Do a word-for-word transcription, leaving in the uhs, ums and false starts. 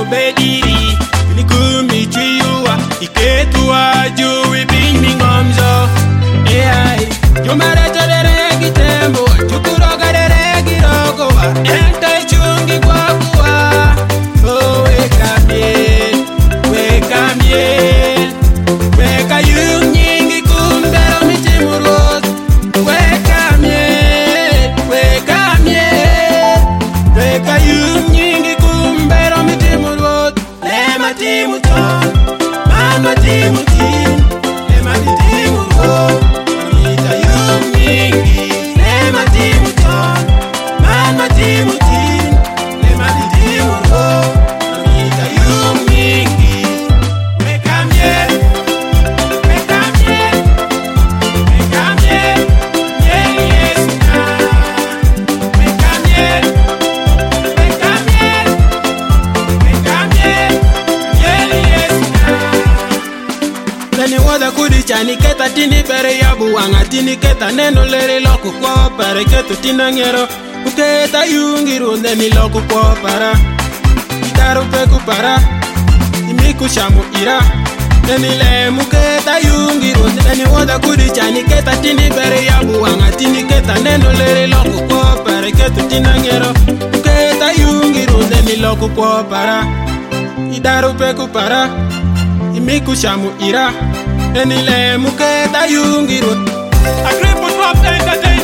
bediri Nikumi chiyuwa Iketua juwi bimi ngomzo Eyai Jumare chodere kitembo Chukuroga dere kirogowa Ente chungi kwa kuwa Oh weka miel Weka miel Weka yung nyingi kumbero michimurot Weka miel Weka miel Weka yung nyingi kumbero michimurot Lema timuton Manwa timutin Lema titimurot Nita yung nyingi Lema timuton Manwa timutin Lema titimurot Nita yung nyingi Weka miel Weka miel Weka miel Miel yesu na Weka miel Weka miel Weka miel Miel yesu na Leni wada kudi chani keta tini bere yabu wanga tini keta neno leri loku kwa pare ketu tina ngero Uketa yungiru neni loku kwa para Itaru peku para Imiku shamu ira Neni le muketa yungiru Neni wada kudi chani keta tini bere yabu wanga tini keta neno leri loku kwa pare ketu tina ngero Uketa yungiru neni loku kwa para Itaru peku para Imiku shamu ira Neni le muketa yungiru Agriput Rap Entertainment